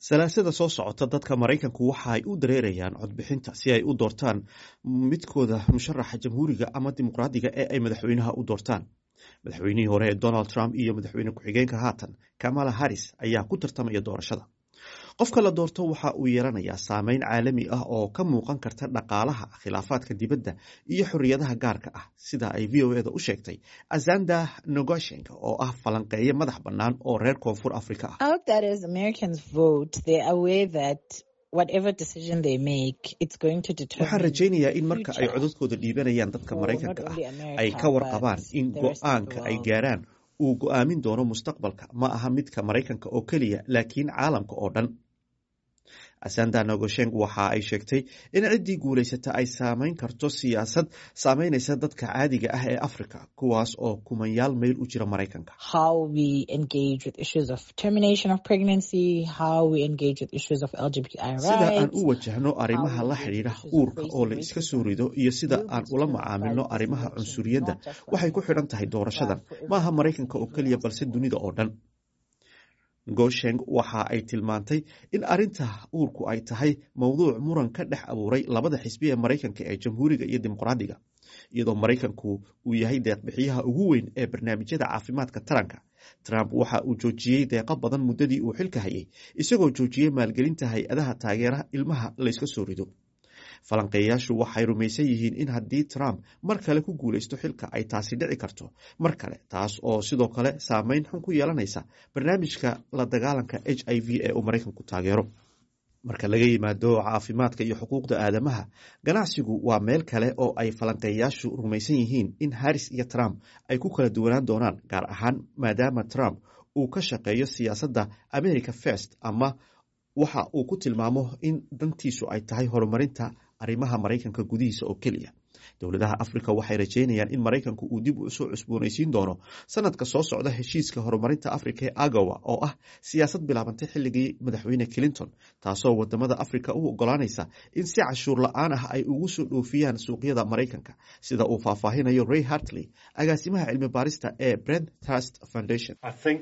salaasada soo socota dadka Maraykanku waxa ay u dareerayaan codbixinta si ay u doortaan midkooda musharaxa jamhuuriga ama dimuqraadiga ee ay madaxweynaha u doortaan. Madaxweynihii hore ee Donald Trump iyo madaxweyne ku-xigeenka haatan Kamala Harris ayaa ku tartamaya doorashada. Qofka la doorto waxa uu yeelanayaa saameyn caalami ah oo ka muuqan karta dhaqaalaha, khilaafaadka dibadda iyo xorriyadaha gaarka ah, sida ay VOA-da u sheegtay Azanda Nogoshenko oo ah falanqeeye madax bannaan oo reer Koonfur Afrika ah. Waxaan rajaynayaa in marka ay codadkooda dhiibanayaan dadka Maraykanka ah ay ka warqabaan in go'aanka ay gaaraan uu go'aamin doono mustaqbalka, ma aha midka Maraykanka oo keliya laakiin caalamka oo dhan. Azanda Nogoshenko waxa ay sheegtay in ciddii guulaysata ay saameyn karto siyaasad saameynaysa dadka caadiga ah ee Afrika, kuwaas oo kumanyaal mayl u jira Maraykanka. Sida aan u wajahno arrimaha la xidhiidha uurka oo la iska soo rido iyo sida aan ula macaamilno arrimaha cunsuriyadda waxay ku xidhan tahay doorashadan, ma aha Maraykanka oo keliya balse dunida oo dhan. Nogoshenko waxa ay tilmaantay in arrinta uurku ay tahay mowduuc muran ka dhex abuuray labada xisbi ee Maraykanka ee jamhuuriga iyo dimuqraadiga, iyadoo Maraykanku uu yahay deeq-bixiyaha ugu weyn ee barnaamijyada caafimaadka taranka. Trump waxa uu joojiyey deeqo badan muddadii uu xilka hayay, isagoo joojiyey maalgelinta hay-adaha taageera ilmaha layska soo rido. Falanqeeyayaashu waxay rumaysan yihiin in haddii Trump mar kale ku guulaysto xilka ay taasi dhici karto mar kale, taas oo sidoo kale saameyn xun ku yeelanaysa barnaamijka la dagaalanka HIV ee uu Maraykanku taageero. Marka laga yimaado caafimaadka iyo xuquuqda aadamaha, ganacsigu waa meel kale oo ay falanqeeyayaashu rumaysan yihiin in Harris iyo Trump ay ku kala duwanaan doonaan, gaar ahaan maadaama Trump uu ka shaqeeyo siyaasadda America First, ama waxa uu ku tilmaamo in dantiisu ay tahay horumarinta arrimaha Maraykanka gudihiisa oo keliya. Dowladaha Afrika waxay rajaynayaan in Maraykanku uu dib u soo cusboonaysiin doono sanadka soo socda heshiiska horumarinta Afrika ee AGOA, oo ah siyaasad bilaabantay xilligii madaxweyne Clinton, taasoo wadamada Afrika u ogolaanaysa in si cashuur la'aan ah ay ugu soo dhoofiyaan suuqyada Maraykanka, sida uu faahfaahinayo Ray Hartley, agaasimaha cilmi baarista ee Brent Trust Foundation.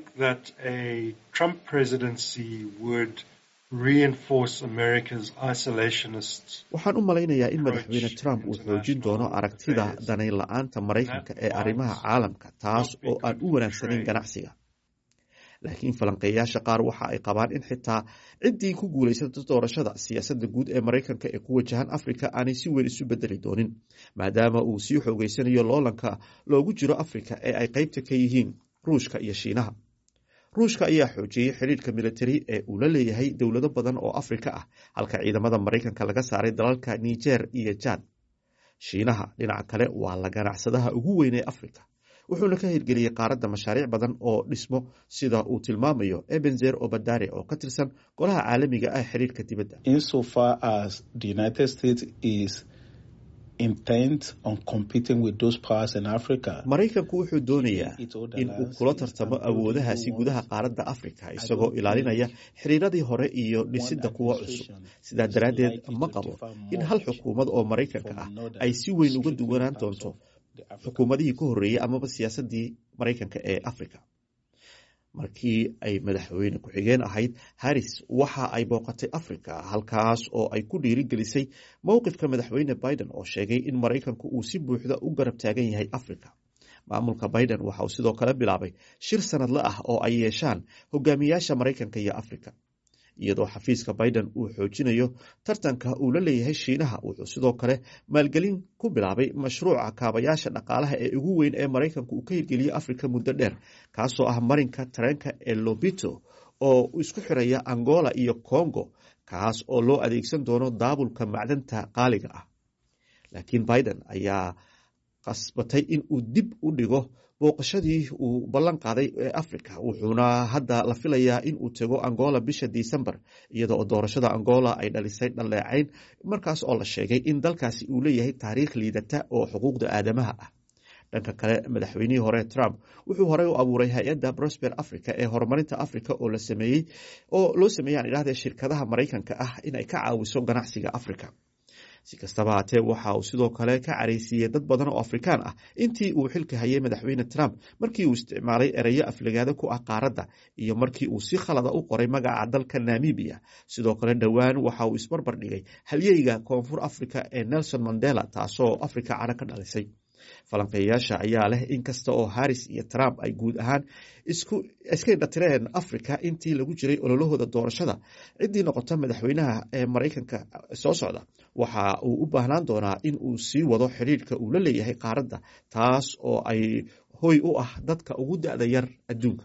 Waxaan u malaynayaa in madaxweyne Trump uu xoojin doono aragtida danayn la'aanta Maraykanka ee arrimaha caalamka, taas oo aan u wanaagsanayn ganacsiga. Laakiin falanqeeyaasha qaar waxa ay qabaan in xitaa ciddii ku guulaysato doorashada, siyaasadda guud ee Maraykanka ee ku wajahan Afrika aanay si weyn isu bedeli doonin, maadaama uu sii xoogeysanayo loolanka loogu jiro Afrika ee ay qaybta ka yihiin Ruushka iyo Shiinaha. Ruushka ayaa xoojiyey xiriirka militari ee uu la leeyahay dowlado badan oo Afrika ah, halka ciidamada Maraykanka laga saaray dalalka Niger iyo Chad. Shiinaha dhinaca kale waa la ganacsadaha ugu weyn ee Afrika, wuxuuna ka hirgeliyey qaaradda mashaariic badan oo dhismo, sida uu tilmaamayo Ebenezer Obadare oo ka tirsan golaha caalamiga ah xiriirka dibadda. Maraykanku wuxuu doonayaa in uu kula tartamo awoodahaasi gudaha qaaradda Afrika, isagoo ilaalinaya xiriiradii hore iyo dhisidda kuwa cusub. Sidaa daraaddeed, ma qabo in hal xukuumad oo Maraykanka ah ay si weyn uga duwanaan doonto xukuumadihii ka horreeyey amaba siyaasaddii Maraykanka ee Afrika. Markii ay madaxweyne ku-xigeen ahayd, Harris waxa ay booqatay Afrika, halkaas oo ay ku dhiirigelisay mowqifka madaxweyne Biden oo sheegay in Maraykanku uu si buuxda u garab taagan yahay Afrika. Maamulka Biden waxa uu sidoo kale bilaabay shir sanadle ah oo ay yeeshaan hogaamiyaasha Maraykanka iyo Afrika. Iyadoo xafiiska Biden uu xoojinayo tartanka uu la leeyahay Shiinaha, wuxuu sidoo kale maalgelin ku bilaabay mashruuca kaabayaasha dhaqaalaha ee ugu weyn ee Maraykanku uu ka hirgeliyey Afrika muddo dheer, kaasoo ah marinka tareenka ee Lobito oo isku xiraya Angola iyo Congo, kaas oo loo adeegsan doono daabulka macdanta qaaliga ah. Laakiin Biden ayaa qasbatay in uu dib u dhigo booqashadii uu ballan qaaday ee Afrika, wuxuuna hadda la filayaa in uu tago Angola bisha Disembar, iyada oo doorashada Angola ay dhalisay dhaleecayn, markaas oo la sheegay in dalkaasi uu leeyahay taariikh liidata oo xuquuqda aadamaha ah. Dhanka kale, madaxweynihii hore Trump wuxuu horey u abuuray hay-adda Prosper Africa ee horumarinta Afrika oo loo sameeyay shirkadaha Maraykanka ah in ay ka caawiso ganacsiga Afrika. si kastaba haatee waxa uu sidoo kale ka caraysiiyey dad badan oo afrikaan ah intii uu xilka hayay madaxweyne Trump markii uu isticmaalay ereyo aflagaado ku ah qaaradda iyo markii uu si khalada u qoray magaca dalka Namibia. sidoo kale dhowaan waxa uu isbarbar dhigay halyeyga koonfur Afrika ee Nelson Mandela, taasoo Afrika cana ka dhalisay. falanqeeyayaasha ayaa leh in kasta oo Harris iyo Trump ay guud ahaan iska indhatireen Afrika intii lagu jiray ololahooda doorashada, ciddii noqota madaxweynaha ee Maraykanka soo socda waxa uu u baahnaan doonaa in uu sii wado xiriirka uu la leeyahay qaaradda, taas oo ay hoy u ah dadka ugu da'da yar adduunka.